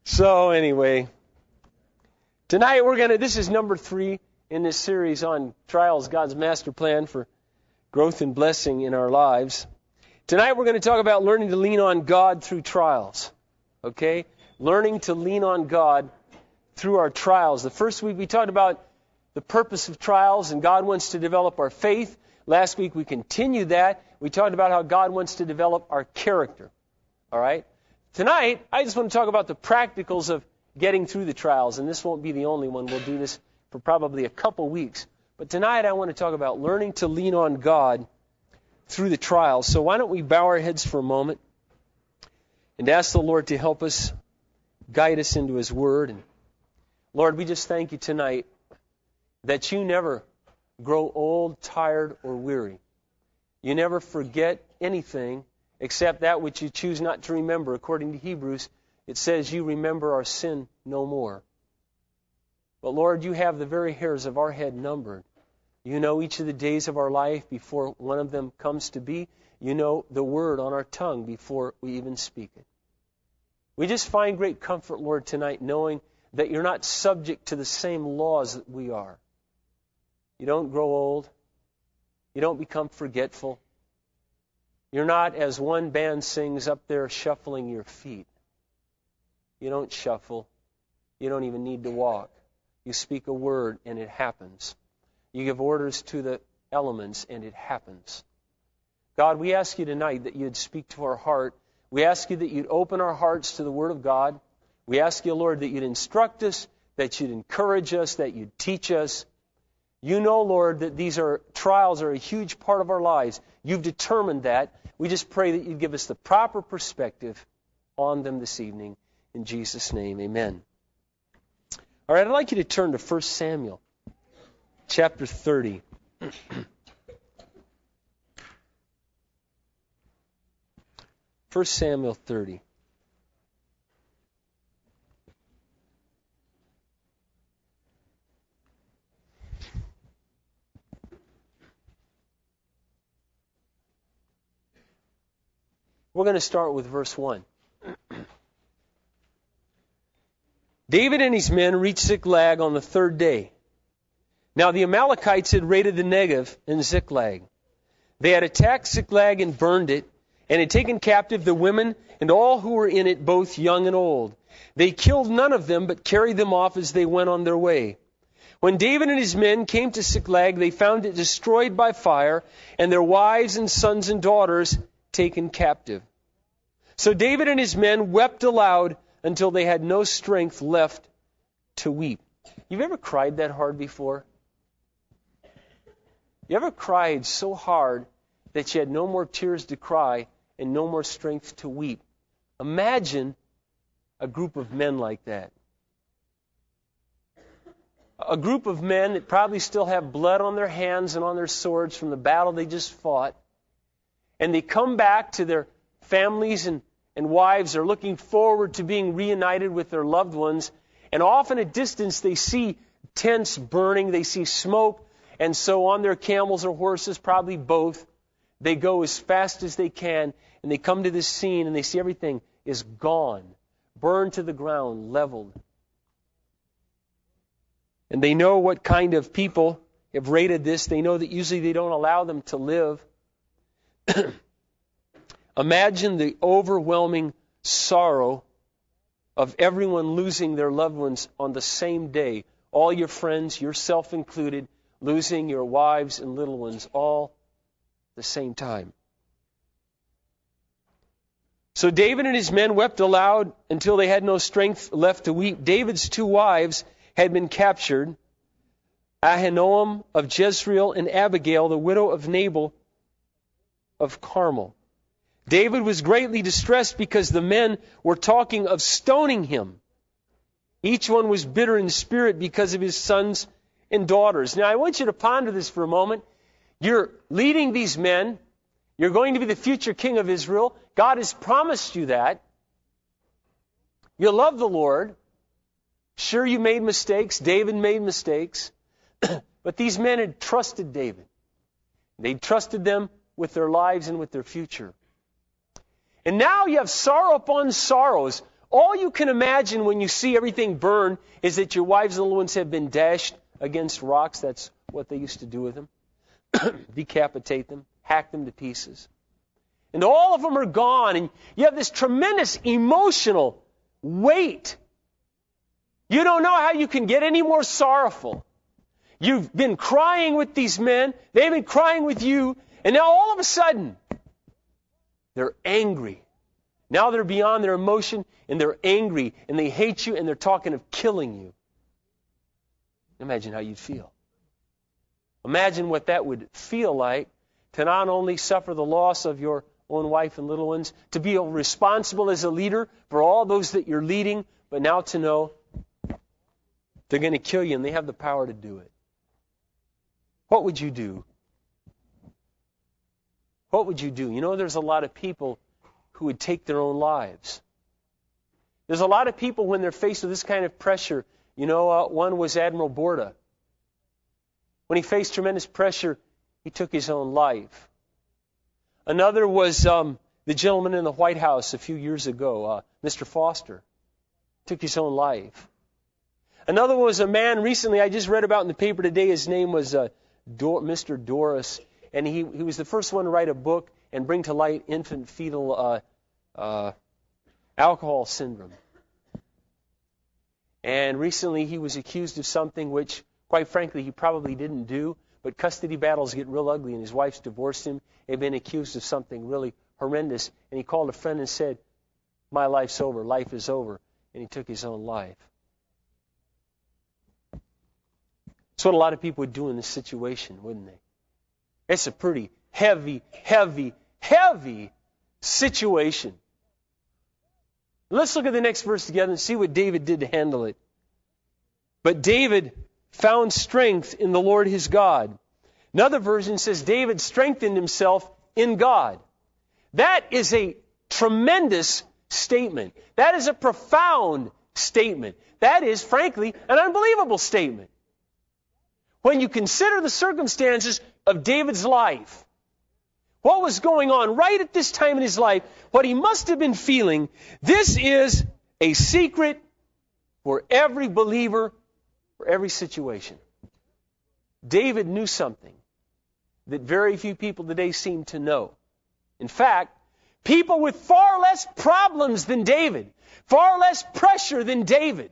So anyway, tonight this is number 3 in this series on trials, God's master plan for growth and blessing in our lives. Tonight we're going to talk about learning to lean on God through trials. Okay? Learning to lean on God through our trials. The first week we talked about the purpose of trials, and God wants to develop our faith. Last week we continued that. We talked about how God wants to develop our character. All right? Tonight, I just want to talk about the practicals of getting through the trials, and this won't be the only one. We'll do this for probably a couple weeks. But tonight I want to talk about learning to lean on God through the trials. So why don't we bow our heads for a moment and ask the Lord to help us, guide us into His Word. And Lord, we just thank you tonight that you never grow old, tired, or weary. You never forget anything except that which you choose not to remember. According to Hebrews, it says you remember our sin no more. But Lord, you have the very hairs of our head numbered. You know each of the days of our life before one of them comes to be. You know the word on our tongue before we even speak it. We just find great comfort, Lord, tonight knowing that you're not subject to the same laws that we are. You don't grow old. You don't become forgetful. You're not, as one band sings, up there shuffling your feet. You don't shuffle. You don't even need to walk. You speak a word and it happens. You give orders to the elements and it happens. God, we ask you tonight that you'd speak to our heart. We ask you that you'd open our hearts to the Word of God. We ask you, Lord, that you'd instruct us, that you'd encourage us, that you'd teach us. You know, Lord, that these trials are a huge part of our lives. You've determined that. We just pray that you'd give us the proper perspective on them this evening. In Jesus' name, amen. All right, I'd like you to turn to 1 Samuel, chapter 30. 1 Samuel 30. We're going to start with verse 1. David and his men reached Ziklag on the 3rd day. Now the Amalekites had raided the Negev and Ziklag. They had attacked Ziklag and burned it, and had taken captive the women and all who were in it, both young and old. They killed none of them, but carried them off as they went on their way. When David and his men came to Ziklag, they found it destroyed by fire, and their wives and sons and daughters taken captive. So David and his men wept aloud until they had no strength left to weep. You've ever cried that hard before? You ever cried so hard that you had no more tears to cry and no more strength to weep? Imagine a group of men like that. A group of men that probably still have blood on their hands and on their swords from the battle they just fought. And they come back to their families and wives. Are looking forward to being reunited with their loved ones. And off in a distance they see tents burning. They see smoke. And so on their camels or horses, probably both, they go as fast as they can. And they come to this scene and they see everything is gone. Burned to the ground, leveled. And they know what kind of people have raided this. They know that usually they don't allow them to live. Imagine the overwhelming sorrow of everyone losing their loved ones on the same day. All your friends, yourself included, losing your wives and little ones all at the same time. So David and his men wept aloud until they had no strength left to weep. David's 2 wives had been captured, Ahinoam of Jezreel and Abigail, the widow of Nabal of Carmel. David was greatly distressed because the men were talking of stoning him. Each one was bitter in spirit because of his sons and daughters. Now I want you to ponder this for a moment. You're leading these men. You're going to be the future king of Israel. God has promised you that. You love the Lord. Sure, you made mistakes. David made mistakes. But these men had trusted David. They trusted them with their lives and with their future. And now you have sorrow upon sorrows All you can imagine when you see everything burn is that your wives and little ones have been dashed against rocks. That's what they used to do with them. Decapitate them, hack them to pieces. And all of them are gone, and you have this tremendous emotional weight. You don't know how you can get any more sorrowful. You've been crying with these men, they've been crying with you, and now all of a sudden, they're angry. Now they're beyond their emotion, and they're angry, and they hate you, and they're talking of killing you. Imagine how you'd feel. Imagine what that would feel like to not only suffer the loss of your own wife and little ones, to be responsible as a leader for all those that you're leading, but now to know they're going to kill you and they have the power to do it. What would you do? What would you do? You know, there's a lot of people who would take their own lives. There's a lot of people when they're faced with this kind of pressure. You know, one was Admiral Borda. When he faced tremendous pressure, he took his own life. Another was the gentleman in the White House a few years ago, Mr. Foster, took his own life. Another was a man recently I just read about in the paper today. His name was Mr. Doris, and he was the first one to write a book and bring to light infant fetal alcohol syndrome. And recently he was accused of something which, quite frankly, he probably didn't do. But custody battles get real ugly, and his wife's divorced him. He'd been accused of something really horrendous. And he called a friend and said, "My life's over. Life is over." And he took his own life. That's what a lot of people would do in this situation, wouldn't they? It's a pretty heavy, heavy, heavy situation. Let's look at the next verse together and see what David did to handle it. But David found strength in the Lord his God. Another version says David strengthened himself in God. That is a tremendous statement. That is a profound statement. That is, frankly, an unbelievable statement. When you consider the circumstances of David's life, what was going on right at this time in his life, what he must have been feeling, this is a secret for every believer, for every situation. David knew something that very few people today seem to know. In fact, people with far less problems than David, far less pressure than David,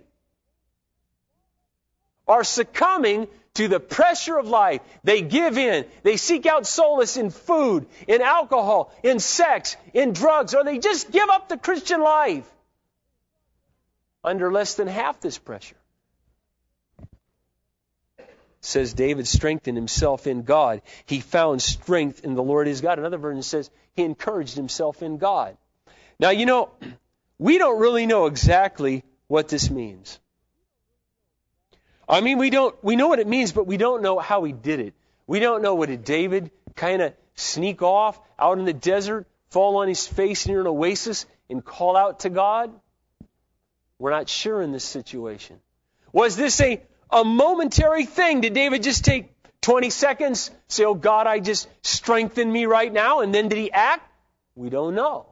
are succumbing to the pressure of life. They give in. They seek out solace in food, in alcohol, in sex, in drugs, or they just give up the Christian life under less than half this pressure. Says David strengthened himself in God. He found strength in the Lord his God. Another version says he encouraged himself in God. Now, you know, we don't really know exactly what this means. I mean, we know what it means, but we don't know how he did it. We don't know, did David kind of sneak off out in the desert, fall on his face near an oasis, and call out to God? We're not sure in this situation. Was this a momentary thing? Did David just take 20 seconds, say, "Oh God, I just strengthen me right now," and then did he act? We don't know.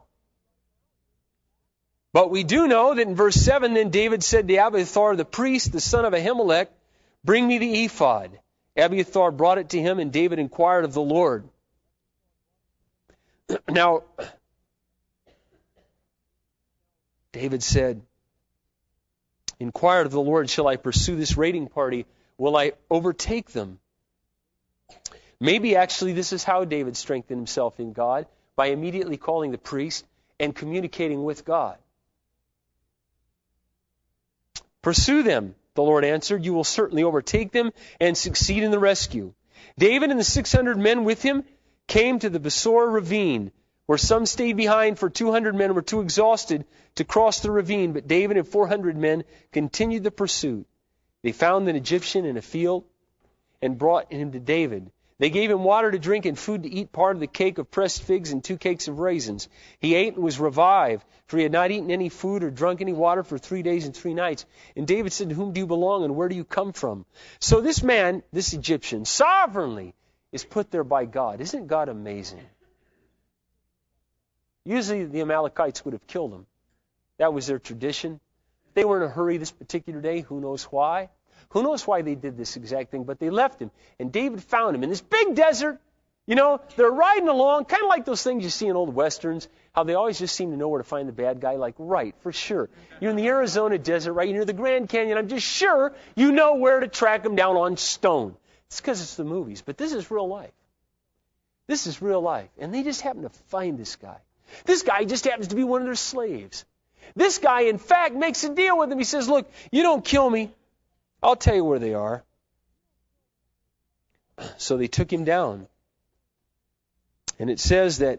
But we do know that in verse 7, then David said to Abiathar the priest, the son of Ahimelech, "Bring me the ephod." Abiathar brought it to him, and David inquired of the Lord. Now, David said, "Inquired of the Lord, shall I pursue this raiding party? Will I overtake them?" Maybe actually this is how David strengthened himself in God, by immediately calling the priest and communicating with God. "Pursue them," the Lord answered. "You will certainly overtake them and succeed in the rescue." David and the 600 men with him came to the Besor ravine, where some stayed behind, for 200 men were too exhausted to cross the ravine, but David and 400 men continued the pursuit. They found an Egyptian in a field and brought him to David. They gave him water to drink and food to eat, part of the cake of pressed figs and 2 cakes of raisins. He ate and was revived, for he had not eaten any food or drunk any water for 3 days and 3 nights. And David said, "To whom do you belong and where do you come from?" So this man, this Egyptian, sovereignly is put there by God. Isn't God amazing? Usually the Amalekites would have killed him. That was their tradition. They were in a hurry this particular day. Who knows why? Who knows why they did this exact thing? But they left him. And David found him in this big desert. You know, they're riding along, kind of like those things you see in old Westerns, how they always just seem to know where to find the bad guy. Like, right, for sure. You're in the Arizona desert, right? You're near the Grand Canyon. I'm just sure you know where to track him down on stone. It's because it's the movies. But this is real life. This is real life. And they just happen to find this guy. This guy just happens to be one of their slaves. This guy, in fact, makes a deal with him. He says, look, you don't kill me. I'll tell you where they are. So they took him down. And it says that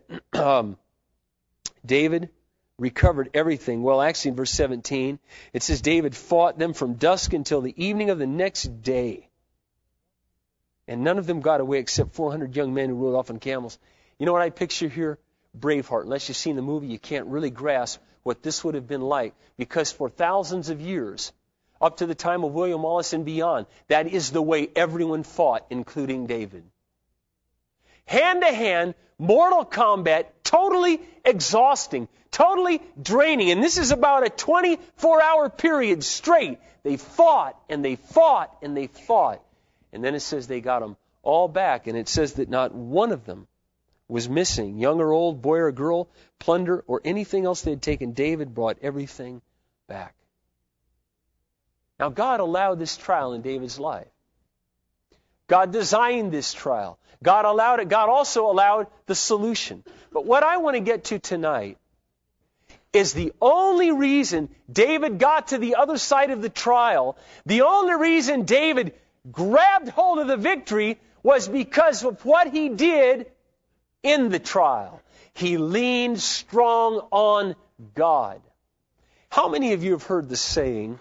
David recovered everything. Well, actually, in verse 17, it says David fought them from dusk until the evening of the next day. And none of them got away except 400 young men who rode off on camels. You know what I picture here? Braveheart. Unless you've seen the movie, you can't really grasp what this would have been like. Because for thousands of years, up to the time of William Wallace and beyond, that is the way everyone fought, including David. Hand-to-hand, mortal combat, totally exhausting, totally draining. And this is about a 24-hour period straight. They fought, and they fought, and they fought. And then it says they got them all back. And it says that not one of them was missing. Young or old, boy or girl, plunder, or anything else they had taken. David brought everything back. Now, God allowed this trial in David's life. God designed this trial. God allowed it. God also allowed the solution. But what I want to get to tonight is the only reason David got to the other side of the trial, the only reason David grabbed hold of the victory was because of what he did in the trial. He leaned strong on God. How many of you have heard the saying,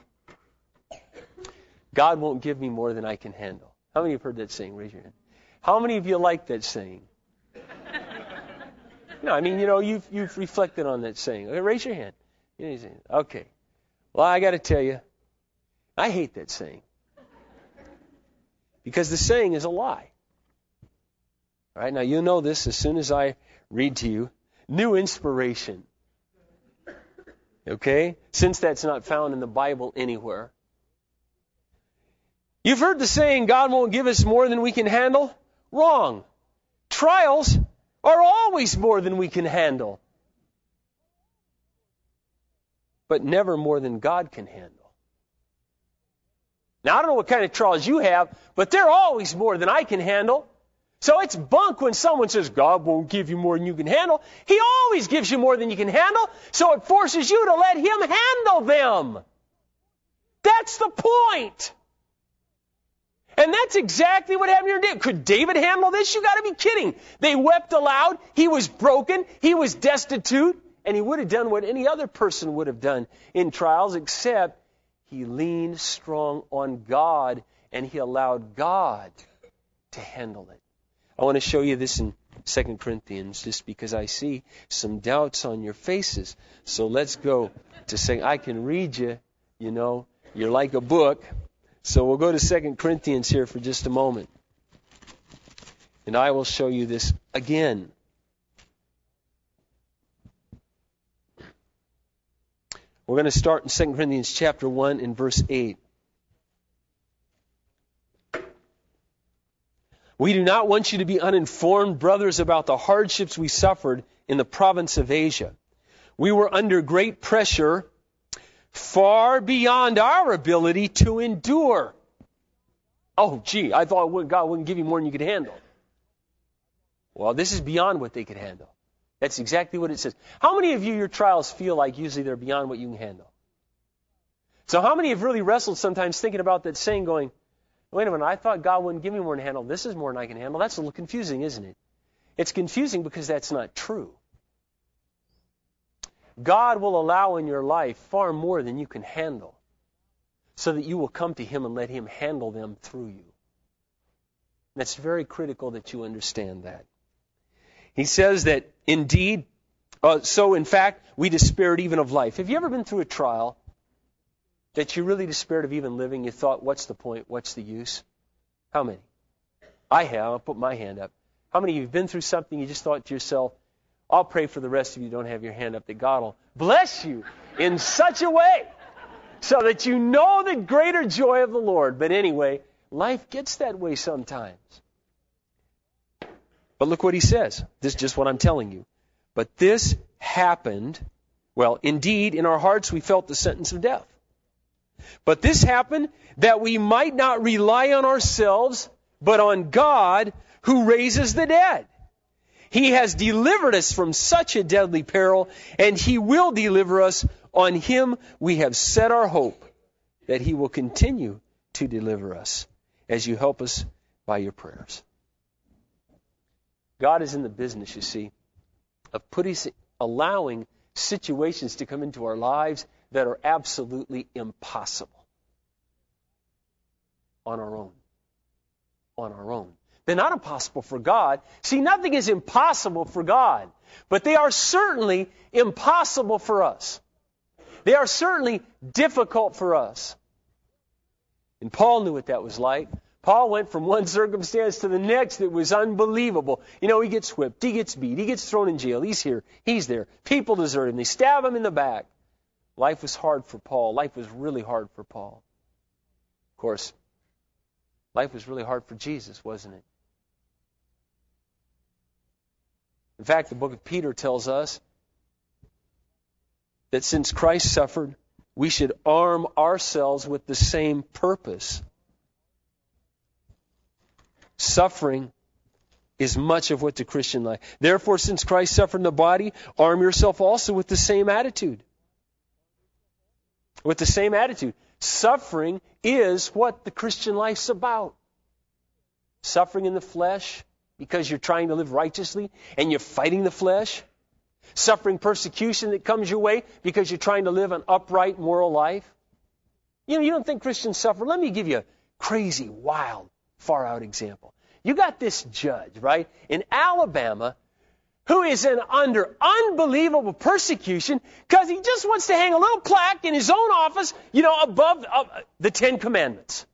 God won't give me more than I can handle? How many have heard that saying? Raise your hand. How many of you like that saying? No, I mean, you know, you've reflected on that saying. Okay, raise your hand. Okay. Well, I got to tell you, I hate that saying. Because the saying is a lie. All right, now you know this as soon as I read to you. New inspiration. Okay? Since that's not found in the Bible anywhere. You've heard the saying, God won't give us more than we can handle? Wrong. Trials are always more than we can handle. But never more than God can handle. Now, I don't know what kind of trials you have, but they're always more than I can handle. So it's bunk when someone says, God won't give you more than you can handle. He always gives you more than you can handle, so it forces you to let Him handle them. That's the point. And that's exactly what happened here. Could David handle this? You got to be kidding. They wept aloud. He was broken. He was destitute. And he would have done what any other person would have done in trials, except he leaned strong on God, and he allowed God to handle it. I want to show you this in 2 Corinthians, just because I see some doubts on your faces. So let's go to saying, I can read you, you know, you're like a book. So we'll go to 2 Corinthians here for just a moment. And I will show you this again. We're going to start in 2 Corinthians chapter 1 and verse 8. We do not want you to be uninformed, brothers, about the hardships we suffered in the province of Asia. We were under great pressure, far beyond our ability to endure. Oh, gee, I thought God wouldn't give you more than you could handle. Well, this is beyond what they could handle. That's exactly what it says. How many of you, your trials feel like usually they're beyond what you can handle? So how many have really wrestled sometimes thinking about that saying going, wait a minute, I thought God wouldn't give me more than handle. This is more than I can handle. That's a little confusing, isn't it? It's confusing because that's not true. God will allow in your life far more than you can handle so that you will come to Him and let Him handle them through you. And it's very critical that you understand that. He says that indeed, so in fact, we despaired even of life. Have you ever been through a trial that you really despaired of even living? You thought, what's the point? What's the use? How many? I have. I'll put my hand up. How many of you have been through something you just thought to yourself, I'll pray for the rest of you who don't have your hand up that God will bless you in such a way so that you know the greater joy of the Lord. But anyway, life gets that way sometimes. But look what he says. This is just what I'm telling you. But this happened, well, indeed, in our hearts we felt the sentence of death. But this happened that we might not rely on ourselves, but on God who raises the dead. He has delivered us from such a deadly peril, and He will deliver us. On Him we have set our hope that He will continue to deliver us as you help us by your prayers. God is in the business, you see, of allowing situations to come into our lives that are absolutely impossible on our own. On our own. They're not impossible for God. See, nothing is impossible for God, but they are certainly impossible for us. They are certainly difficult for us. And Paul knew what that was like. Paul went from one circumstance to the next that was unbelievable. You know, he gets whipped, he gets beat, he gets thrown in jail, he's here, he's there. People desert him, they stab him in the back. Life was hard for Paul. Life was really hard for Paul. Of course, life was really hard for Jesus, wasn't it? In fact, the book of Peter tells us that since Christ suffered, we should arm ourselves with the same purpose. Suffering is much of what the Christian life. Therefore, since Christ suffered in the body, arm yourself also with the same attitude. With the same attitude. Suffering is what the Christian life's about. Suffering in the flesh because you're trying to live righteously and you're fighting the flesh. Suffering persecution that comes your way because you're trying to live an upright, moral life. You know, you don't think Christians suffer. Let me give you a crazy, wild, far-out example. You got this judge, right, in Alabama who is under unbelievable persecution because he just wants to hang a little plaque in his own office, you know, above the Ten Commandments.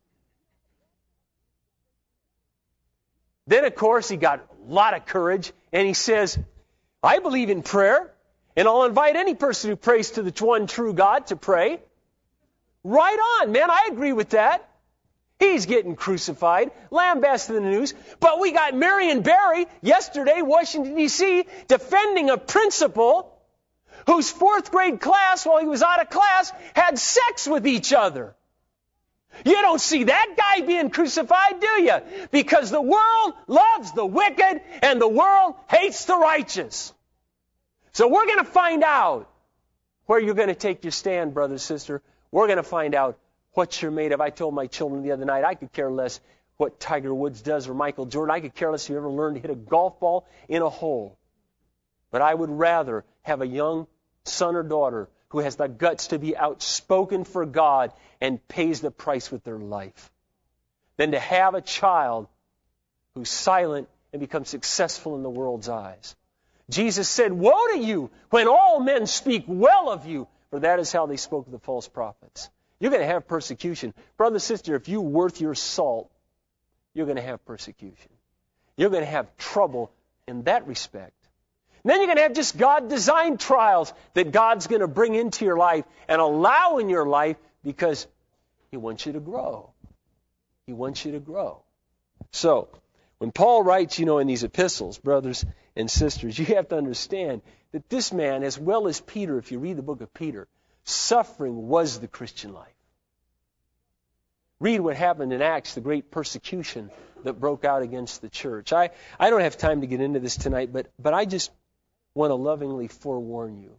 Then, of course, he got a lot of courage, and he says, I believe in prayer, and I'll invite any person who prays to the one true God to pray. Right on, man, I agree with that. He's getting crucified, lambasted in the news. But we got Marion Barry yesterday, Washington, D.C., defending a principal whose fourth grade class, while he was out of class, had sex with each other. You don't see that guy being crucified, do you? Because the world loves the wicked and the world hates the righteous. So we're going to find out where you're going to take your stand, brother, sister. We're going to find out what you're made of. I told my children the other night, I could care less what Tiger Woods does or Michael Jordan. I could care less if you ever learned to hit a golf ball in a hole. But I would rather have a young son or daughter who has the guts to be outspoken for God and pays the price with their life than to have a child who's silent and becomes successful in the world's eyes. Jesus said, woe to you when all men speak well of you, for that is how they spoke of the false prophets. You're going to have persecution. Brother, sister, if you're worth your salt, you're going to have persecution. You're going to have trouble in that respect. And then you're going to have just God-designed trials that God's going to bring into your life and allow in your life because He wants you to grow. He wants you to grow. So, when Paul writes, you know, in these epistles, brothers and sisters, you have to understand that this man, as well as Peter, if you read the book of Peter, suffering was the Christian life. Read what happened in Acts, the great persecution that broke out against the church. I don't have time to get into this tonight, but I just want to lovingly forewarn you.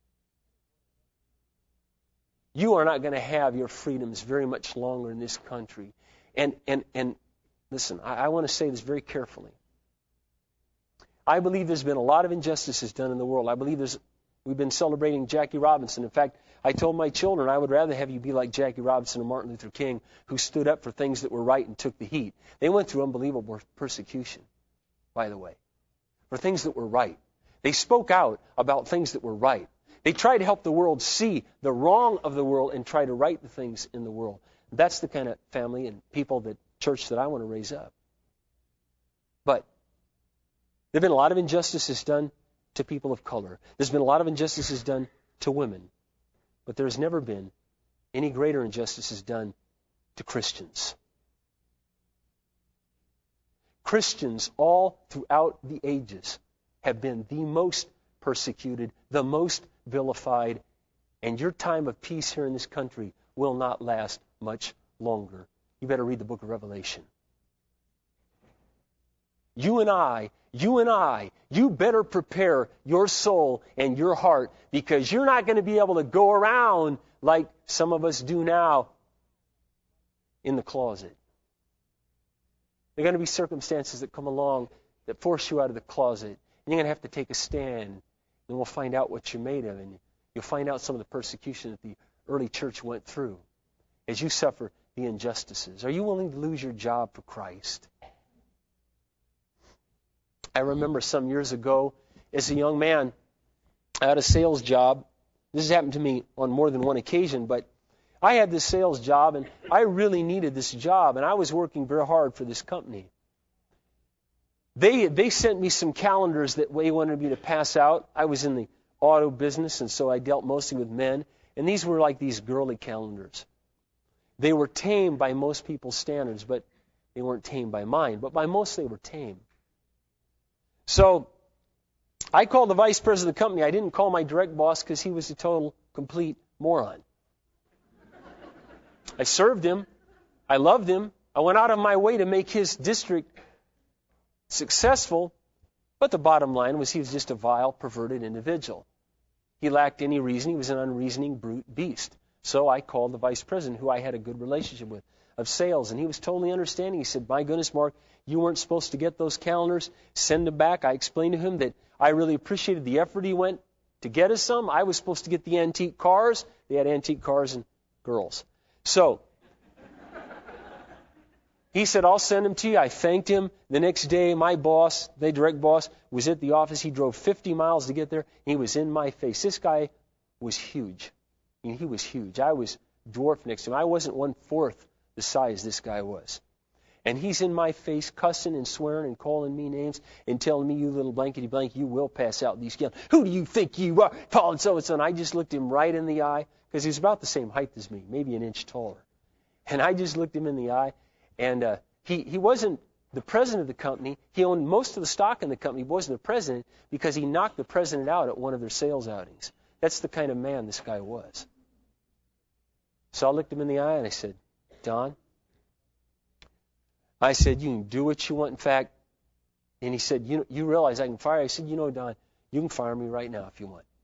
You are not going to have your freedoms very much longer in this country. And listen, I want to say this very carefully. I believe there's been a lot of injustices done in the world. I believe we've been celebrating Jackie Robinson. In fact, I told my children I would rather have you be like Jackie Robinson and Martin Luther King, who stood up for things that were right and took the heat. They went through unbelievable persecution, by the way, for things that were right. They spoke out about things that were right. They tried to help the world see the wrong of the world and try to right the things in the world. That's the kind of family and church that I want to raise up. But there have been a lot of injustices done to people of color. There's been a lot of injustices done to women. But there's never been any greater injustices done to Christians. Christians all throughout the ages have been the most persecuted, the most vilified, and your time of peace here in this country will not last much longer. You better read the book of Revelation. You and I, you better prepare your soul and your heart, because you're not going to be able to go around like some of us do now in the closet. There are going to be circumstances that come along that force you out of the closet, and you're going to have to take a stand, and we'll find out what you're made of, and you'll find out some of the persecution that the early church went through as you suffer the injustices. Are you willing to lose your job for Christ? I remember some years ago, as a young man, I had a sales job. This has happened to me on more than one occasion, but I had this sales job, and I really needed this job, and I was working very hard for this company. They sent me some calendars that they wanted me to pass out. I was in the auto business, and so I dealt mostly with men, and these were like these girly calendars. They were tame by most people's standards, but they weren't tame by mine. But by most, they were tame. So I called the vice president of the company. I didn't call my direct boss because he was a total, complete moron. I served him. I loved him. I went out of my way to make his district successful. But the bottom line was he was just a vile, perverted individual. He lacked any reason. He was an unreasoning, brute beast. So I called the vice president, who I had a good relationship with, of sales, and he was totally understanding. He said, "My goodness, Mark, you weren't supposed to get those calendars. Send them back." I explained to him that I really appreciated the effort he went to get us some. I was supposed to get the antique cars. They had antique cars and girls. So he said, "I'll send them to you." I thanked him. The next day, my boss, the direct boss, was at the office. He drove 50 miles to get there. He was in my face. This guy was huge. I mean, he was huge. I was dwarfed next to him. I wasn't 1/4 the size this guy was. And he's in my face, cussing and swearing and calling me names and telling me, "You little blankety blank, you will pass out these scales. Who do you think you are?" Paul and so and so. And I just looked him right in the eye, because he was about the same height as me, maybe an inch taller. And I just looked him in the eye, and he wasn't the president of the company. He owned most of the stock in the company. He wasn't the president because he knocked the president out at one of their sales outings. That's the kind of man this guy was. So I looked him in the eye and I said, "Don," I said, "you can do what you want. In fact," and he said, "You realize I can fire you?" I said, "Don, you can fire me right now if you want.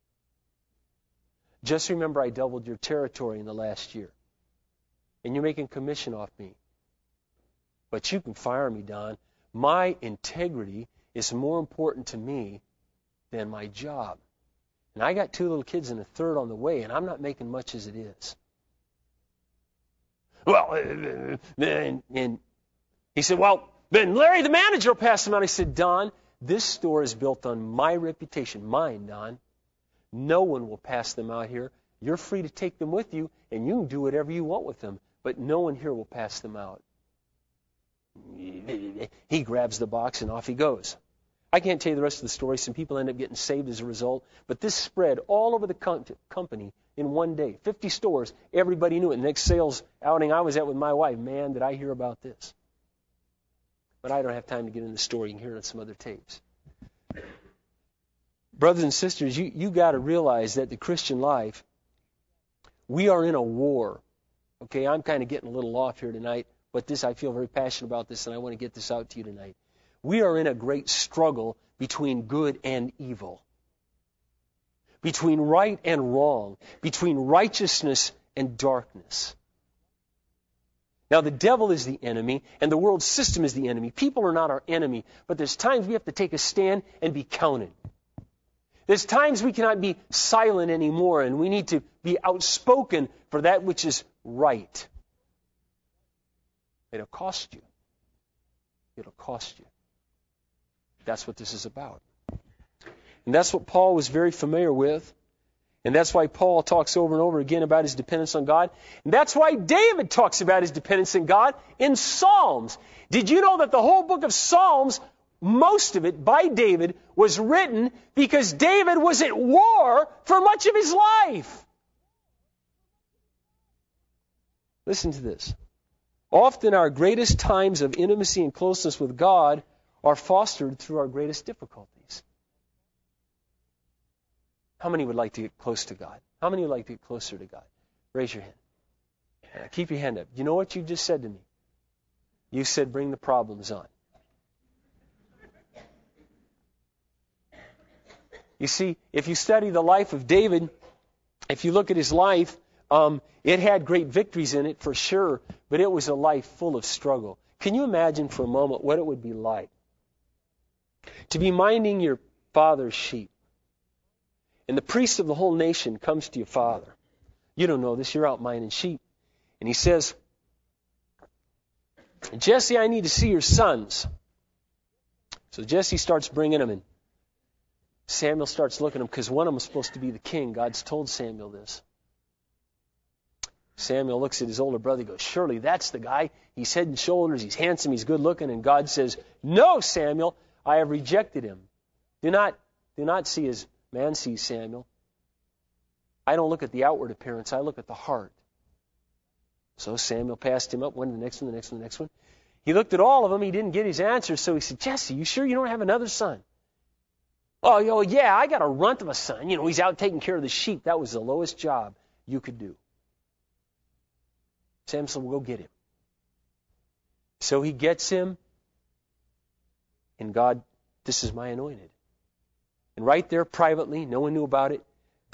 Just remember I doubled your territory in the last year. And you're making commission off me. But you can fire me, Don. My integrity is more important to me than my job. And I got 2 little kids and a third on the way, and I'm not making much as it is." Well, and he said, "Well, then Larry, the manager, will pass them out." I said, "Don, this store is built on my reputation, mine, Don. No one will pass them out here. You're free to take them with you, and you can do whatever you want with them, but no one here will pass them out." He grabs the box, and off he goes. I can't tell you the rest of the story. Some people end up getting saved as a result, but this spread all over the company in one day. 50 stores, everybody knew it. The next sales outing I was at with my wife, man, did I hear about this. But I don't have time to get into the story. You can hear it on some other tapes. Brothers and sisters, you got to realize that the Christian life, we are in a war. Okay, I'm kind of getting a little off here tonight, but I feel very passionate about this, and I want to get this out to you tonight. We are in a great struggle between good and evil, between right and wrong, between righteousness and darkness. Now, the devil is the enemy, and the world system is the enemy. People are not our enemy, but there's times we have to take a stand and be counted. There's times we cannot be silent anymore, and we need to be outspoken for that which is right. It'll cost you. It'll cost you. That's what this is about. And that's what Paul was very familiar with. And that's why Paul talks over and over again about his dependence on God. And that's why David talks about his dependence on God in Psalms. Did you know that the whole book of Psalms, most of it by David, was written because David was at war for much of his life? Listen to this. Often our greatest times of intimacy and closeness with God are fostered through our greatest difficulties. How many would like to get close to God? How many would like to get closer to God? Raise your hand. Keep your hand up. You know what you just said to me? You said, bring the problems on. You see, if you study the life of David, if you look at his life, it had great victories in it for sure, but it was a life full of struggle. Can you imagine for a moment what it would be like to be minding your father's sheep, and the priest of the whole nation comes to your father? You don't know this, you're out minding sheep. And he says, Jesse, I need to see your sons. So Jesse starts bringing them in. Samuel starts looking at them because one of them is supposed to be the king. God's told Samuel this. Samuel looks at his older brother. He goes, surely that's the guy. He's head and shoulders. He's handsome. He's good looking. And God says, no, Samuel, I have rejected him. Do not see as man sees Samuel. I don't look at the outward appearance. I look at the heart. So Samuel passed him up, went to the next one, the next one, the next one. He looked at all of them. He didn't get his answer. So he said, Jesse, you sure you don't have another son? Oh, yeah, I got a runt of a son. You know, he's out taking care of the sheep. That was the lowest job you could do. Samuel said, well, go get him. So he gets him, and God, this is my anointed. And right there privately, no one knew about it,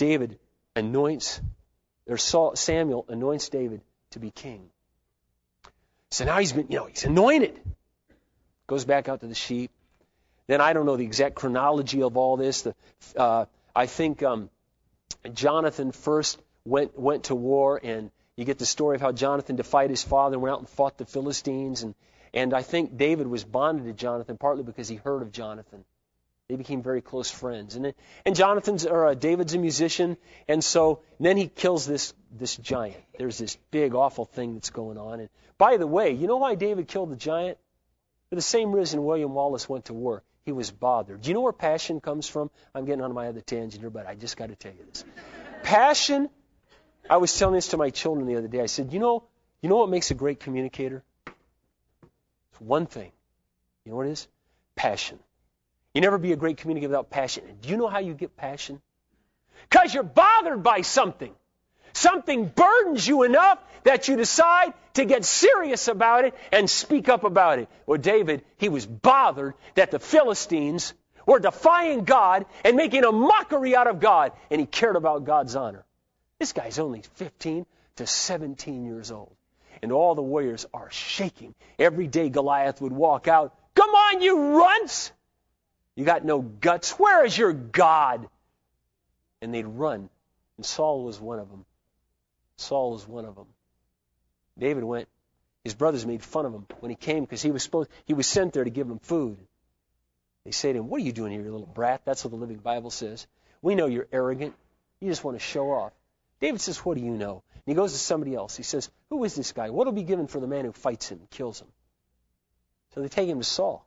Samuel anoints David to be king. So now he's anointed. Goes back out to the sheep. Then I don't know the exact chronology of all this. I think Jonathan first went to war, and you get the story of how Jonathan defied his father and went out and fought the Philistines. And I think David was bonded to Jonathan partly because he heard of Jonathan. They became very close friends. And David's a musician, and so then he kills this giant. There's this big, awful thing that's going on. And by the way, you know why David killed the giant? For the same reason William Wallace went to war. He was bothered. Do you know where passion comes from? I'm getting on my other tangent here, but I just got to tell you this. Passion, I was telling this to my children the other day. I said, you know what makes a great communicator? It's one thing. You know what it is? Passion. You never be a great communicator without passion. And do you know how you get passion? Because you're bothered by something. Something burdens you enough that you decide to get serious about it and speak up about it. Well, David, he was bothered that the Philistines were defying God and making a mockery out of God, and he cared about God's honor. This guy's only 15 to 17 years old, and all the warriors are shaking. Every day Goliath would walk out, come on, you runts! You got no guts. Where is your God? And they'd run, and Saul was one of them. Saul was one of them. David went. His brothers made fun of him when he came because he was sent there to give them food. They say to him, what are you doing here, you little brat? That's what the Living Bible says. We know you're arrogant. You just want to show off. David says, what do you know? And he goes to somebody else. He says, who is this guy? What will be given for the man who fights him and kills him? So they take him to Saul.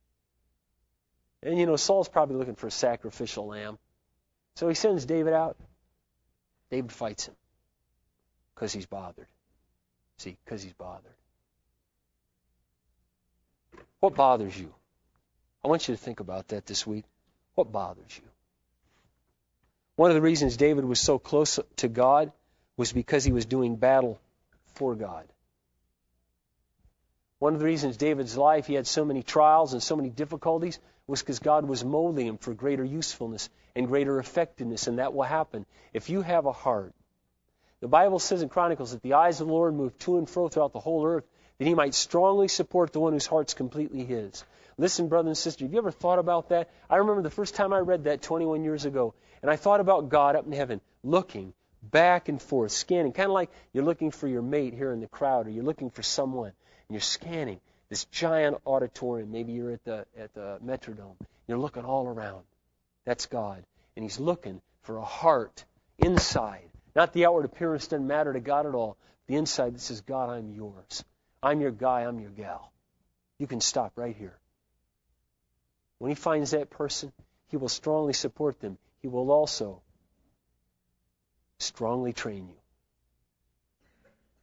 And Saul's probably looking for a sacrificial lamb. So he sends David out. David fights him. Because he's bothered. See, because he's bothered. What bothers you? I want you to think about that this week. What bothers you? One of the reasons David was so close to God was because he was doing battle for God. One of the reasons David's life, he had so many trials and so many difficulties, was because God was molding him for greater usefulness and greater effectiveness, and that will happen if you have a heart. The Bible says in Chronicles that the eyes of the Lord move to and fro throughout the whole earth, that he might strongly support the one whose heart's completely his. Listen, brother and sister, have you ever thought about that? I remember the first time I read that 21 years ago, and I thought about God up in heaven, looking back and forth, scanning, kind of like you're looking for your mate here in the crowd, or you're looking for someone, and you're scanning this giant auditorium. Maybe you're at the Metrodome. You're looking all around. That's God. And he's looking for a heart inside. Not the outward appearance doesn't matter to God at all. The inside that says, God, I'm yours. I'm your guy, I'm your gal. You can stop right here. When he finds that person, he will strongly support them. He will also strongly train you.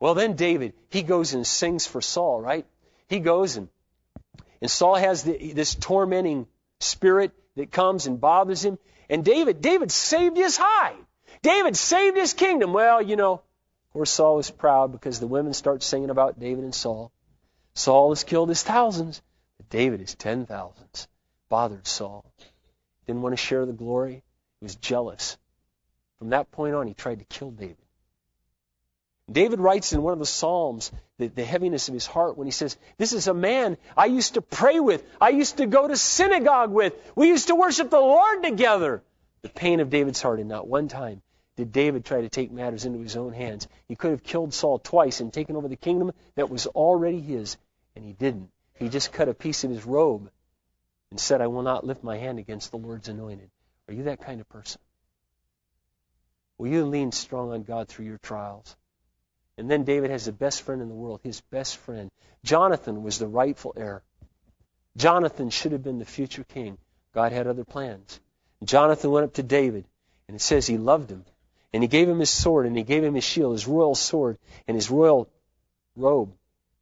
Well, then David, he goes and sings for Saul, right? He goes and Saul has this tormenting spirit that comes and bothers him. And David saved his hide. David saved his kingdom. Well, of course Saul was proud because the women start singing about David and Saul. Saul has killed his thousands, but David his 10,000s. Bothered Saul. Didn't want to share the glory. He was jealous. From that point on, he tried to kill David. David writes in one of the Psalms the heaviness of his heart when he says, this is a man I used to pray with. I used to go to synagogue with. We used to worship the Lord together. The pain of David's heart, and not one time did David try to take matters into his own hands. He could have killed Saul twice and taken over the kingdom that was already his, and he didn't. He just cut a piece of his robe and said, I will not lift my hand against the Lord's anointed. Are you that kind of person? Will you lean strong on God through your trials? And then David has the best friend in the world, his best friend. Jonathan was the rightful heir. Jonathan should have been the future king. God had other plans. Jonathan went up to David, and it says he loved him. And he gave him his sword, and he gave him his shield, his royal sword, and his royal robe.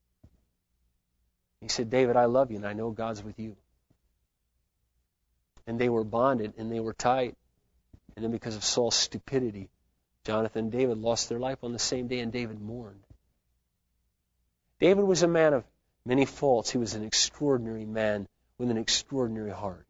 He said, David, I love you, and I know God's with you. And they were bonded, and they were tight. And then because of Saul's stupidity, Jonathan and David lost their life on the same day, and David mourned. David was a man of many faults. He was an extraordinary man with an extraordinary heart.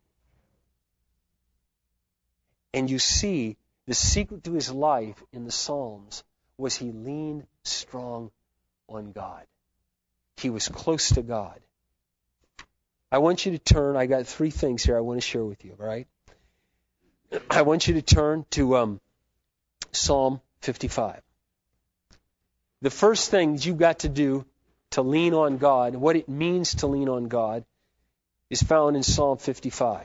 And you see, the secret to his life in the Psalms was he leaned strong on God. He was close to God. I want you to turn. I got 3 things here I want to share with you, all right? I want you to turn to Psalm 55. The first thing you've got to do to lean on God, what it means to lean on God, is found in Psalm 55.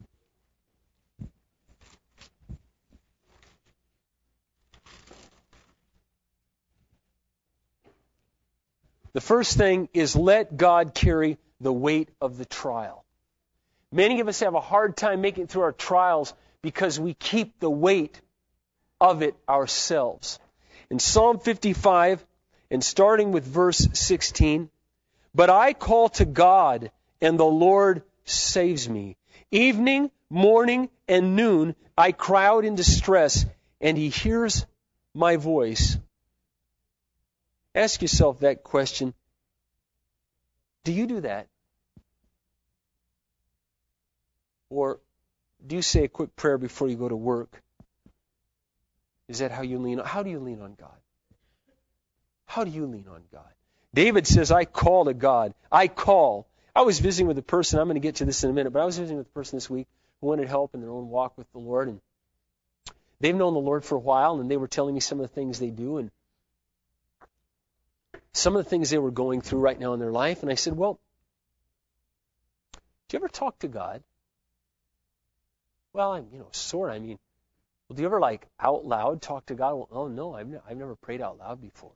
The first thing is let God carry the weight of the trial. Many of us have a hard time making it through our trials because we keep the weight of it ourselves. In Psalm 55, and starting with verse 16, but I call to God, and the Lord saves me. Evening, morning, and noon, I cry out in distress, and He hears my voice. Ask yourself that question. Do you do that? Or do you say a quick prayer before you go to work? Is that how you lean on? How do you lean on God? How do you lean on God? David says, I call to God. I call. I was visiting with a person, I'm going to get to this in a minute, but I was visiting with a person this week who wanted help in their own walk with the Lord. And they've known the Lord for a while, and they were telling me some of the things they do and some of the things they were going through right now in their life. And I said, well, do you ever talk to God? Well, sort of. Well, do you ever out loud talk to God? Well, oh no, I've never prayed out loud before.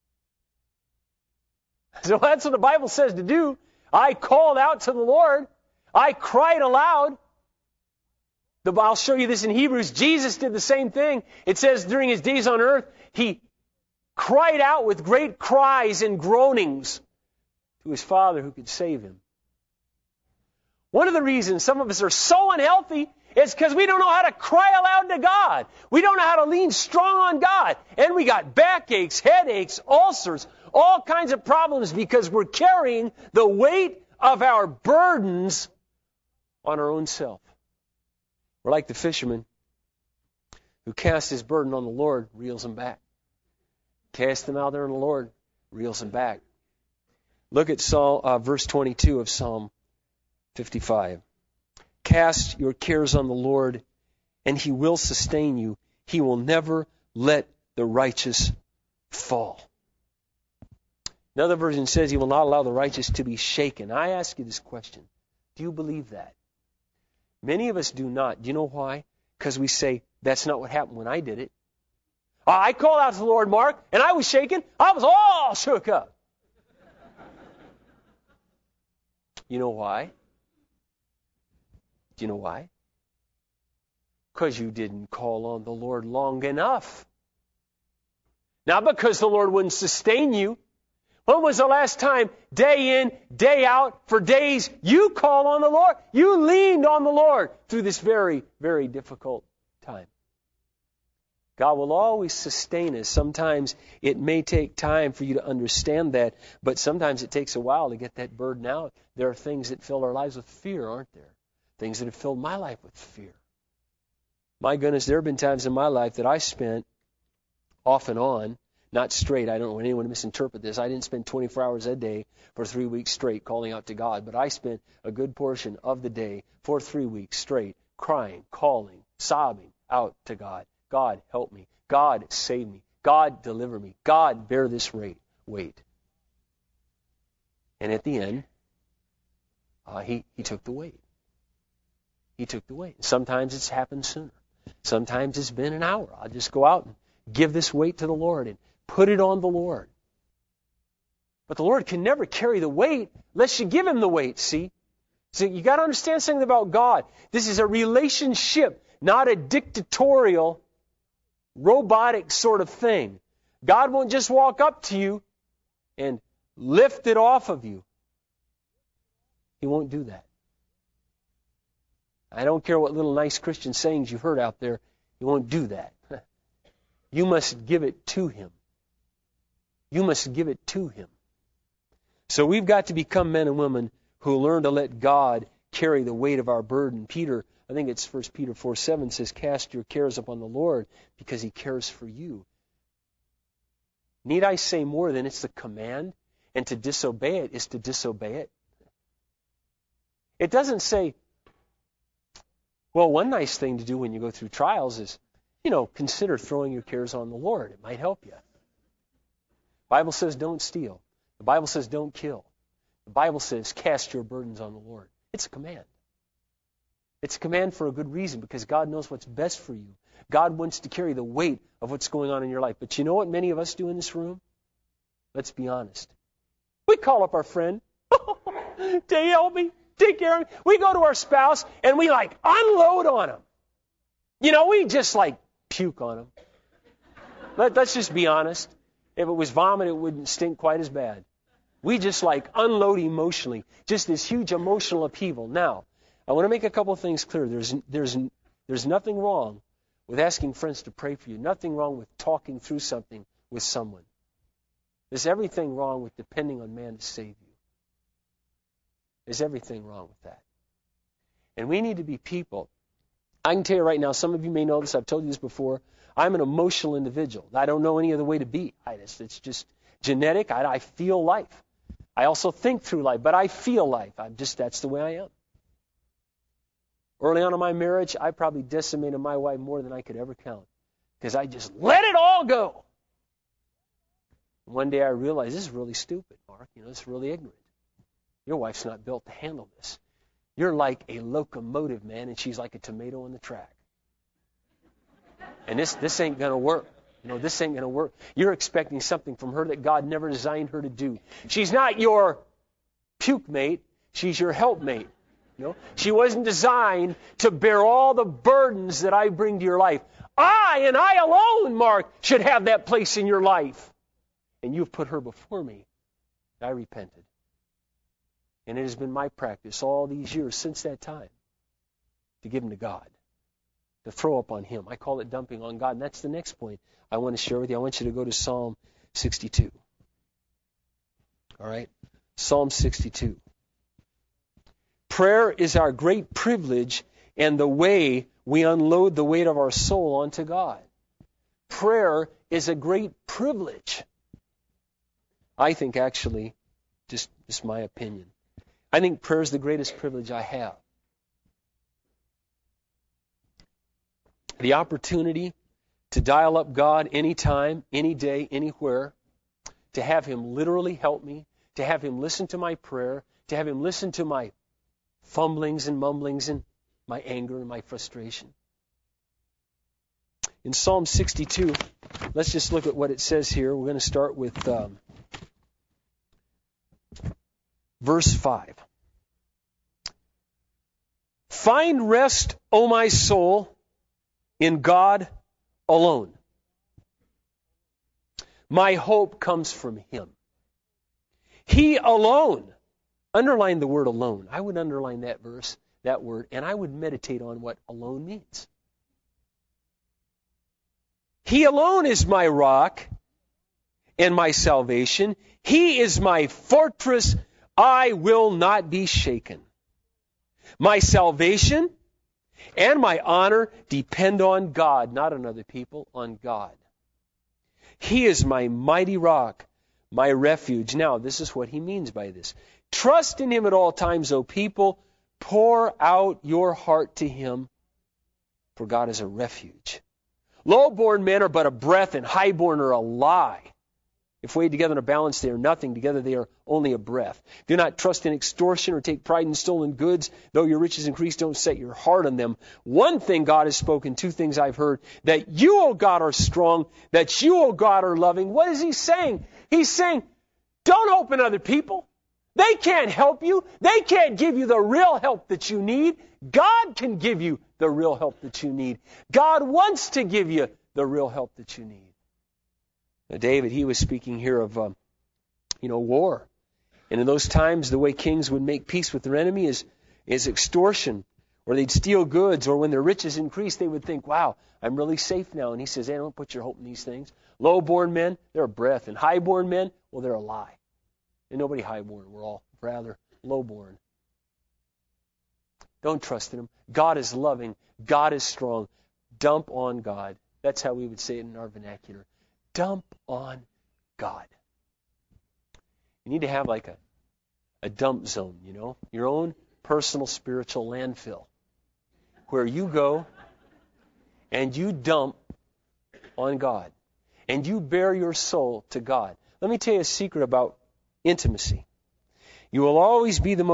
So that's what the Bible says to do. I called out to the Lord. I cried aloud. I'll show you this in Hebrews. Jesus did the same thing. It says during His days on earth, He cried out with great cries and groanings to His Father who could save Him. One of the reasons some of us are so unhealthy is because we don't know how to cry aloud to God. We don't know how to lean strong on God. And we got backaches, headaches, ulcers, all kinds of problems because we're carrying the weight of our burdens on our own self. We're like the fisherman who casts his burden on the Lord, reels him back. Cast them out there on the Lord, reels him back. Look at verse 22 of Psalm 55. Cast your cares on the Lord, and He will sustain you. He will never let the righteous fall. Another version says He will not allow the righteous to be shaken. I ask you this question. Do you believe that? Many of us do not. Do you know why? Because we say, that's not what happened when I did it. I called out to the Lord, Mark, and I was shaken. I was all shook up. You know why? Do you know why? Because you didn't call on the Lord long enough. Not because the Lord wouldn't sustain you. When was the last time, day in, day out, for days, you called on the Lord? You leaned on the Lord through this very, very difficult time. God will always sustain us. Sometimes it may take time for you to understand that, but sometimes it takes a while to get that burden out. There are things that fill our lives with fear, aren't there? Things that have filled my life with fear. My goodness, there have been times in my life that I spent off and on, not straight. I don't want anyone to misinterpret this. I didn't spend 24 hours a day for 3 weeks straight calling out to God, but I spent a good portion of the day for 3 weeks straight crying, calling, sobbing out to God. God, help me. God, save me. God, deliver me. God, bear this weight. And at the end, he took the weight. He took the weight. Sometimes it's happened sooner. Sometimes it's been an hour. I'll just go out and give this weight to the Lord and put it on the Lord. But the Lord can never carry the weight unless you give Him the weight, see? So you got to understand something about God. This is a relationship, not a dictatorial, robotic sort of thing. God won't just walk up to you and lift it off of you. He won't do that. I don't care what little nice Christian sayings you've heard out there. He won't do that. You must give it to Him. You must give it to Him. So we've got to become men and women who learn to let God carry the weight of our burden. Peter, I think it's 1 Peter 4:7 says, cast your cares upon the Lord because He cares for you. Need I say more than it's the command? And to disobey it is to disobey it. It doesn't say, well, one nice thing to do when you go through trials is, consider throwing your cares on the Lord. It might help you. The Bible says don't steal. The Bible says don't kill. The Bible says cast your burdens on the Lord. It's a command. It's a command for a good reason, because God knows what's best for you. God wants to carry the weight of what's going on in your life. But you know what many of us do in this room? Let's be honest. We call up our friend. They help me. Take care of me. We go to our spouse and we unload on them. We just puke on them. Let's just be honest. If it was vomit, it wouldn't stink quite as bad. We just unload emotionally. Just this huge emotional upheaval. Now, I want to make a couple of things clear. There's nothing wrong with asking friends to pray for you. Nothing wrong with talking through something with someone. There's everything wrong with depending on man to save you. There's everything wrong with that. And we need to be people. I can tell you right now, some of you may know this, I've told you this before, I'm an emotional individual. I don't know any other way to be. It's just genetic. I feel life. I also think through life, but I feel life. That's the way I am. Early on in my marriage, I probably decimated my wife more than I could ever count, because I just let it all go. One day I realized, this is really stupid, Mark. It's really ignorant. Your wife's not built to handle this. You're like a locomotive, man, and she's like a tomato on the track. And this ain't going to work. This ain't going to work. You're expecting something from her that God never designed her to do. She's not your puke mate. She's your helpmate. She wasn't designed to bear all the burdens that I bring to your life. I and I alone, Mark, should have that place in your life. And you've put her before me. I repented. And it has been my practice all these years since that time to give them to God, to throw up on Him. I call it dumping on God. And that's the next point I want to share with you. I want you to go to Psalm 62. All right? Psalm 62. Prayer is our great privilege and the way we unload the weight of our soul onto God. Prayer is a great privilege. I think, actually, just my opinion, I think prayer is the greatest privilege I have. The opportunity to dial up God anytime, any day, anywhere, to have Him literally help me, to have Him listen to my prayer, to have Him listen to my fumblings and mumblings and my anger and my frustration. In Psalm 62, let's just look at what it says here. We're going to start with verse 5. Find rest, O my soul, in God alone. My hope comes from Him. He alone. Underline the word alone. I would underline that verse, that word, and I would meditate on what alone means. He alone is my rock and my salvation. He is my fortress. I will not be shaken. My salvation and my honor depend on God, not on other people, on God. He is my mighty rock, my refuge. Now, this is what he means by this. Trust in Him at all times, O people. Pour out your heart to Him, for God is a refuge. Low-born men are but a breath, and high-born are a lie. If weighed together in a balance, they are nothing. Together they are only a breath. Do not trust in extortion or take pride in stolen goods. Though your riches increase, don't set your heart on them. One thing God has spoken, two things I've heard. That you, O God, are strong. That you, O God, are loving. What is He saying? He's saying, don't hope in other people. They can't help you. They can't give you the real help that you need. God can give you the real help that you need. God wants to give you the real help that you need. Now, David, he was speaking here of, war. And in those times, the way kings would make peace with their enemy is extortion, or they'd steal goods, or when their riches increased, they would think, wow, I'm really safe now. And he says, hey, don't put your hope in these things. Low-born men, they're a breath. And high-born men, well, they're a lie. And nobody high-born. We're all rather low-born. Don't trust in them. God is loving. God is strong. Dump on God. That's how we would say it in our vernacular. Dump on God. You need to have like a dump zone, your own personal spiritual landfill, where you go and you dump on God, and you bare your soul to God. Let me tell you a secret about intimacy. You will always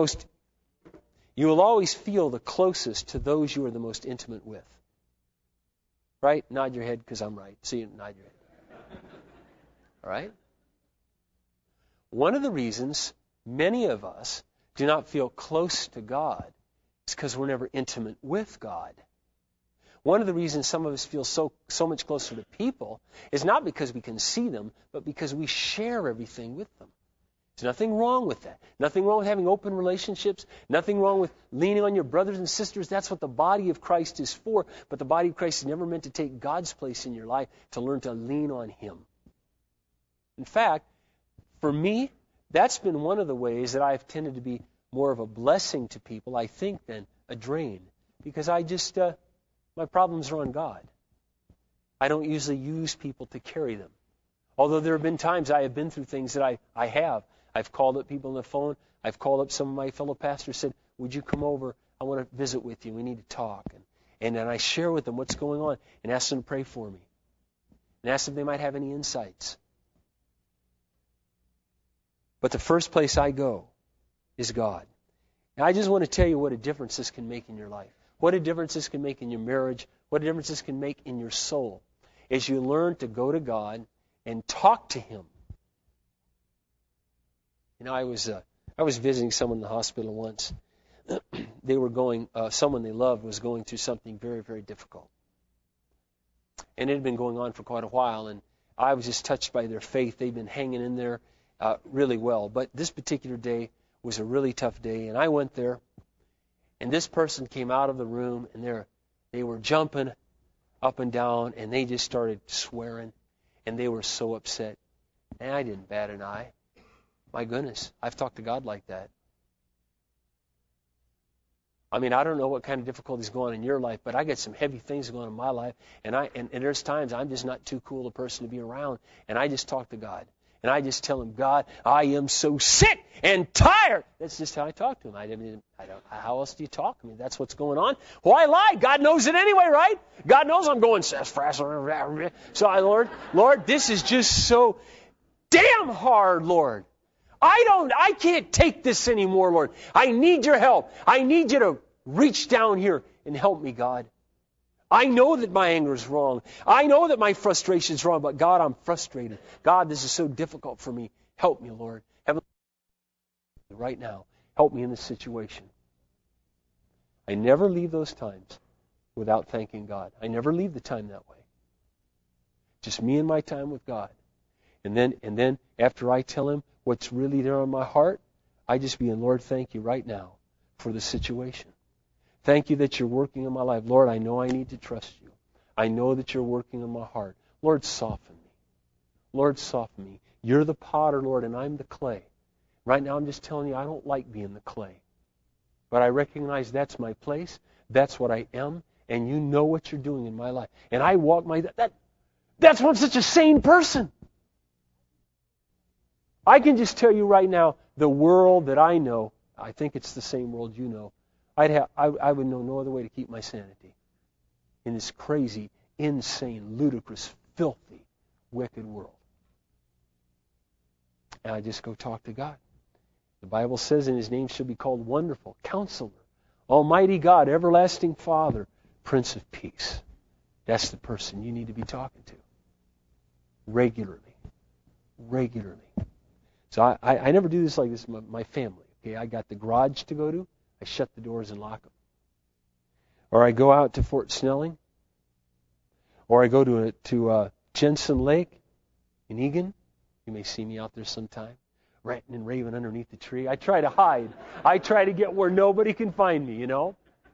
feel the closest to those you are the most intimate with. Right? Nod your head because I'm right. See you, nod your head. All right? One of the reasons many of us do not feel close to God is because we're never intimate with God. One of the reasons some of us feel so much closer to people is not because we can see them, but because we share everything with them. There's nothing wrong with that. Nothing wrong with having open relationships. Nothing wrong with leaning on your brothers and sisters. That's what the body of Christ is for. But the body of Christ is never meant to take God's place in your life, to learn to lean on Him. In fact, for me, that's been one of the ways that I've tended to be more of a blessing to people, I think, than a drain. Because I just, my problems are on God. I don't usually use people to carry them. Although there have been times I have been through things that I have. I've called up people on the phone. I've called up some of my fellow pastors, said, would you come over? I want to visit with you. We need to talk. And then I share with them what's going on and ask them to pray for me. And ask them if they might have any insights. But the first place I go is God. And I just want to tell you what a difference this can make in your life. What a difference this can make in your marriage. What a difference this can make in your soul. As you learn to go to God and talk to Him. I was visiting someone in the hospital once. They were someone they loved was going through something very, very difficult. And it had been going on for quite a while, and I was just touched by their faith. They'd been hanging in there really well. But this particular day was a really tough day, and I went there, and this person came out of the room, and they were jumping up and down, and they just started swearing, and they were so upset. And I didn't bat an eye. My goodness, I've talked to God like that. I mean, I don't know what kind of difficulties go on in your life, but I got some heavy things going on in my life, and there's times I'm just not too cool a person to be around, and I just talk to God. And I just tell Him, God, I am so sick and tired. That's just how I talk to Him. I don't. How else do you talk? I mean, that's what's going on. Why lie? God knows it anyway, right? God knows I'm going fast. So Lord, this is just so damn hard, Lord. I can't take this anymore, Lord. I need your help. I need you to reach down here and help me, God. I know that my anger is wrong. I know that my frustration is wrong, but God, I'm frustrated. God, this is so difficult for me. Help me, Lord. Right now, help me in this situation. I never leave those times without thanking God. I never leave the time that way. Just me and my time with God. And then after I tell him what's really there on my heart, I just be in, Lord, thank you right now for the situation. Thank you that you're working in my life. Lord, I know I need to trust you. I know that you're working in my heart. Lord, soften me. Lord, soften me. You're the potter, Lord, and I'm the clay. Right now I'm just telling you I don't like being the clay. But I recognize that's my place. That's what I am. And you know what you're doing in my life. And I walk that's why I'm such a sane person. I can just tell you right now, the world that I know, I think it's the same world you know, I would know no other way to keep my sanity in this crazy, insane, ludicrous, filthy, wicked world. And I just go talk to God. The Bible says, and his name shall be called Wonderful, Counselor, Almighty God, Everlasting Father, Prince of Peace. That's the person you need to be talking to. Regularly. So I never do this like this with my family. Okay, I got the garage to go to. I shut the doors and lock them. Or I go out to Fort Snelling. Or I go to Jensen Lake in Egan. You may see me out there sometime, ranting and raving underneath the tree. I try to hide. I try to get where nobody can find me, you know.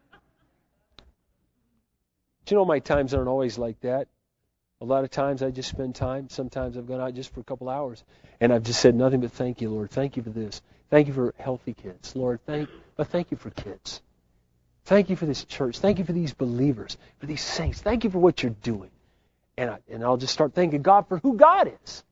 But you know my times aren't always like that. A lot of times I just spend time. Sometimes I've gone out just for a couple hours. And I've just said nothing but thank you, Lord. Thank you for this. Thank you for healthy kids. Lord, thank you for kids. Thank you for this church. Thank you for these believers, for these saints. Thank you for what you're doing. And I'll just start thanking God for who God is.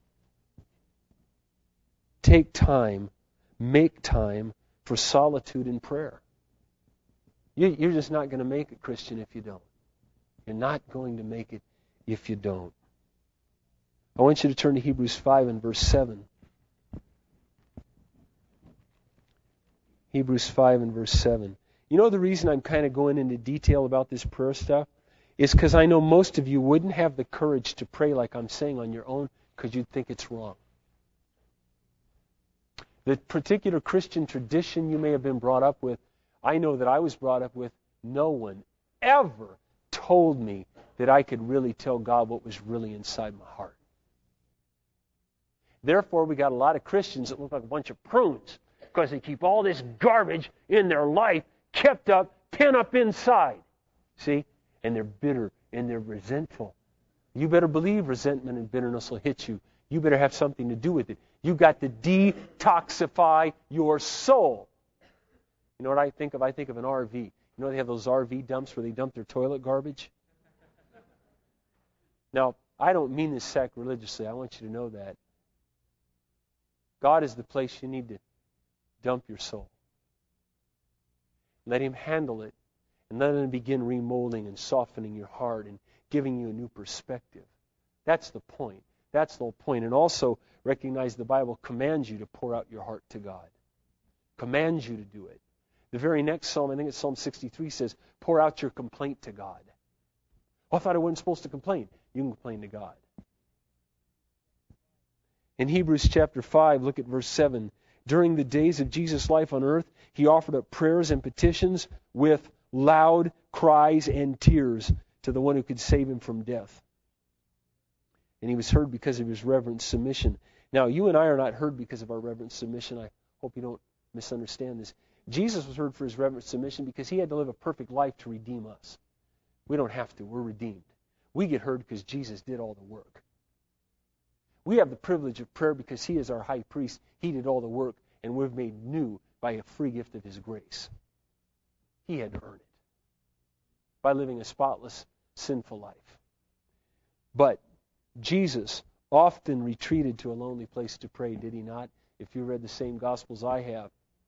Take time, make time for solitude and prayer. You're just not going to make it, Christian, if you don't. You're not going to make it if you don't. I want you to turn to Hebrews 5 and verse 7. Hebrews 5 and verse 7. You know the reason I'm kind of going into detail about this prayer stuff is because I know most of you wouldn't have the courage to pray like I'm saying on your own because you'd think it's wrong. The particular Christian tradition you may have been brought up with, I know that I was brought up with, no one ever told me that I could really tell God what was really inside my heart. Therefore, we got a lot of Christians that look like a bunch of prunes because they keep all this garbage in their life kept up, pent up inside. See? And they're bitter and they're resentful. You better believe resentment and bitterness will hit you. You better have something to do with it. You got to detoxify your soul. You know what I think of? I think of an RV. You know they have those RV dumps where they dump their toilet garbage? Now, I don't mean this sacrilegiously. I want you to know that. God is the place you need to dump your soul. Let Him handle it, and let Him begin remolding and softening your heart and giving you a new perspective. That's the point. That's the whole point. And also recognize the Bible commands you to pour out your heart to God. Commands you to do it. The very next psalm, I think it's Psalm 63, says, pour out your complaint to God. Well, I thought I wasn't supposed to complain. You can complain to God. In Hebrews chapter 5, look at verse 7. During the days of Jesus' life on earth, He offered up prayers and petitions with loud cries and tears to the one who could save Him from death. And He was heard because of His reverent submission. Now, you and I are not heard because of our reverent submission. I hope you don't misunderstand this. Jesus was heard for His reverent submission because He had to live a perfect life to redeem us. We don't have to. We're redeemed. We get heard because Jesus did all the work. We have the privilege of prayer because He is our high priest. He did all the work, and we're made new by a free gift of His grace. He had to earn it by living a spotless, sinful life. But Jesus often retreated to a lonely place to pray, did He not? If you read the same Gospels I have.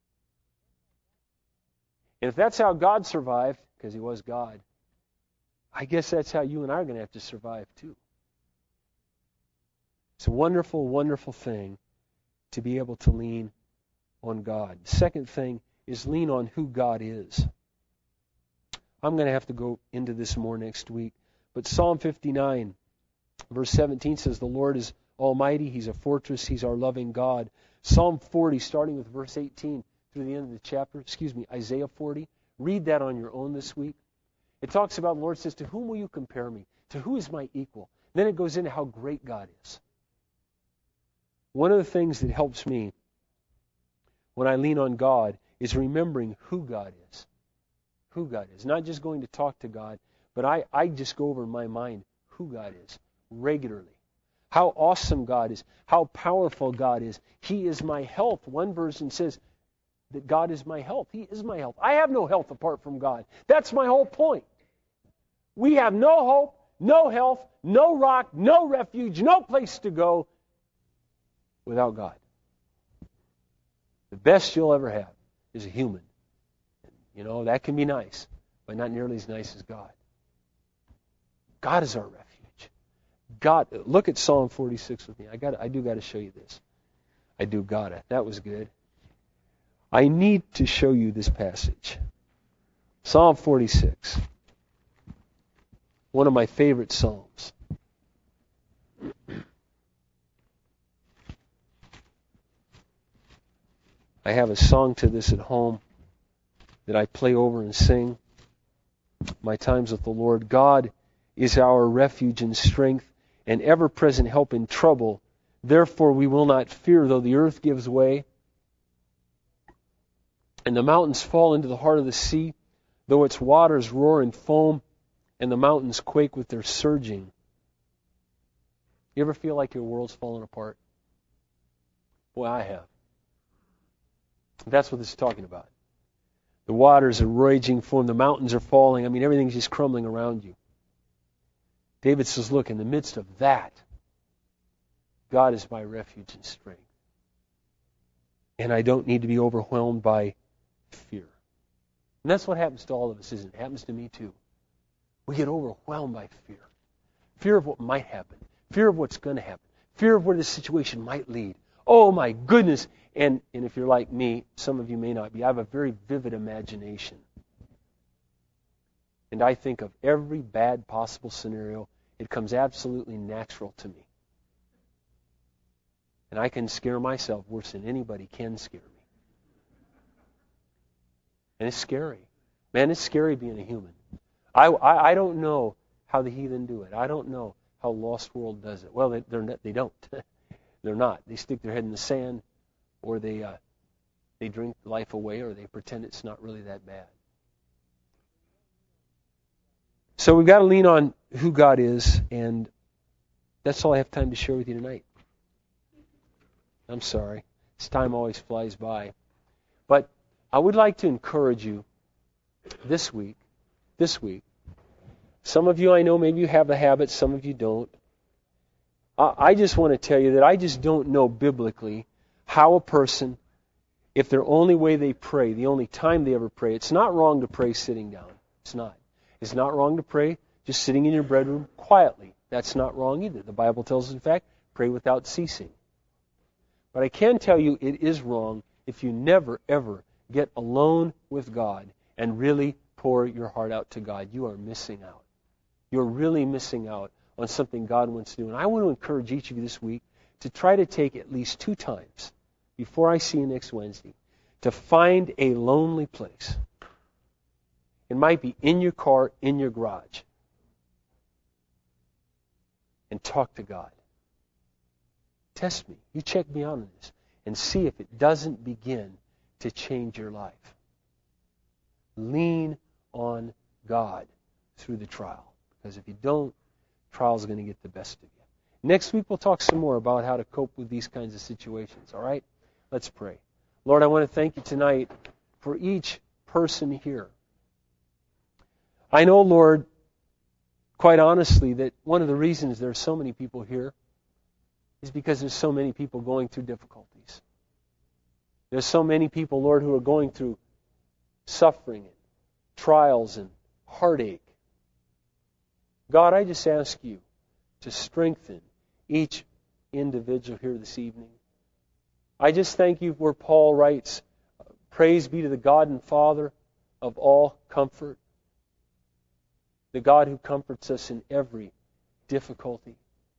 And if that's how God survived, because He was God, I guess that's how you and I are going to have to survive too. It's a wonderful, wonderful thing to be able to lean on God. Second thing is lean on who God is. I'm going to have to go into this more next week. But Psalm 59, verse 17 says, the Lord is almighty. He's a fortress. He's our loving God. Psalm 40, starting with verse 18 through the end of the chapter, Isaiah 40. Read that on your own this week. It talks about the Lord says, to whom will you compare me? To who is my equal? Then it goes into how great God is. One of the things that helps me when I lean on God is remembering who God is. Who God is. Not just going to talk to God, but I just go over in my mind who God is regularly. How awesome God is. How powerful God is. He is my health. One version says that God is my health. He is my health. I have no health apart from God. That's my whole point. We have no hope, no health, no rock, no refuge, no place to go without God. The best you'll ever have is a human. You know, that can be nice, but not nearly as nice as God. God is our refuge. God, look at Psalm 46 with me. I do got to show you this. I do gotta. That was good. I need to show you this passage. Psalm 46. One of my favorite psalms. I have a song to this at home that I play over and sing. My times with the Lord. God is our refuge and strength, and ever-present help in trouble. Therefore we will not fear, though the earth gives way, and the mountains fall into the heart of the sea, though its waters roar and foam, and the mountains quake with their surging. You ever feel like your world's falling apart? Boy, I have. That's what this is talking about. The waters are raging foam, the mountains are falling. I mean, everything's just crumbling around you. David says, look, in the midst of that, God is my refuge and strength. And I don't need to be overwhelmed by fear. And that's what happens to all of us, isn't it? It happens to me too. We get overwhelmed by fear. Fear of what might happen. Fear of what's going to happen. Fear of where this situation might lead. Oh my goodness. And if you're like me, some of you may not be, I have a very vivid imagination. And I think of every bad possible scenario. It comes absolutely natural to me. And I can scare myself worse than anybody can scare me. And it's scary. Man, it's scary being a human. I don't know how the heathen do it. I don't know how Lost World does it. Well, they don't. They're not. They stick their head in the sand, or they drink life away, or they pretend it's not really that bad. So we've got to lean on who God is, and that's all I have time to share with you tonight. I'm sorry. This time always flies by. But I would like to encourage you this week. Some of you I know, maybe you have the habit, some of you don't. I just want to tell you that I just don't know biblically how a person, if their only way they pray, the only time they ever pray, it's not wrong to pray sitting down. It's not. It's not wrong to pray just sitting in your bedroom quietly. That's not wrong either. The Bible tells us, in fact, pray without ceasing. But I can tell you it is wrong if you never, ever get alone with God and really pour your heart out to God. You are missing out. You're really missing out on something God wants to do. And I want to encourage each of you this week to try to take at least 2 times before I see you next Wednesday to find a lonely place. It might be in your car, in your garage. And talk to God. Test me. You check me out on this. And see if it doesn't begin to change your life. Lean on God through the trial. Because if you don't, trial's going to get the best of you. Next week we'll talk some more about how to cope with these kinds of situations. All right? Let's pray. Lord, I want to thank you tonight for each person here. I know, Lord, quite honestly, that one of the reasons there are so many people here is because there's so many people going through difficulties. There's so many people, Lord, who are going through suffering and trials and heartache. God, I just ask you to strengthen each individual here this evening. I just thank you where Paul writes, praise be to the God and Father of all comfort, the God who comforts us in every difficulty.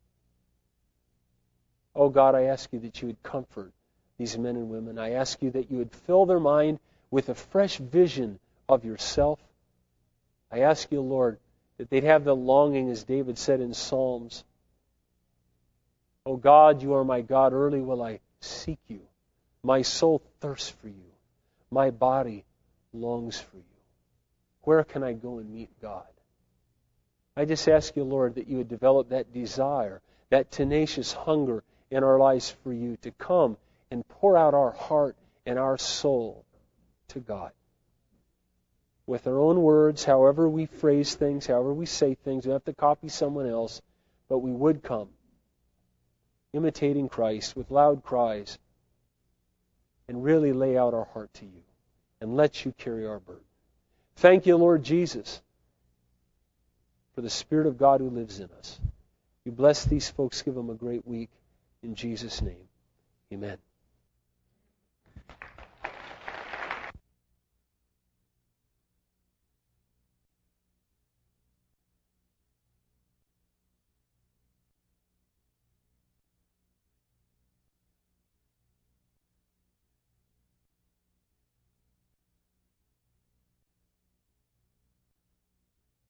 Oh God, I ask you that you would comfort these men and women. I ask you that you would fill their mind with a fresh vision of yourself. I ask you, Lord, that they'd have the longing, as David said in Psalms, O God, you are my God. Early will I seek you. My soul thirsts for you. My body longs for you. Where can I go and meet God? I just ask you, Lord, that you would develop that desire, that tenacious hunger in our lives for you to come and pour out our heart and our soul to God. With our own words, however we phrase things, however we say things, we don't have to copy someone else, but we would come, imitating Christ with loud cries, and really lay out our heart to you and let you carry our burden. Thank you, Lord Jesus, for the Spirit of God who lives in us. You bless these folks, give them a great week. In Jesus' name, amen.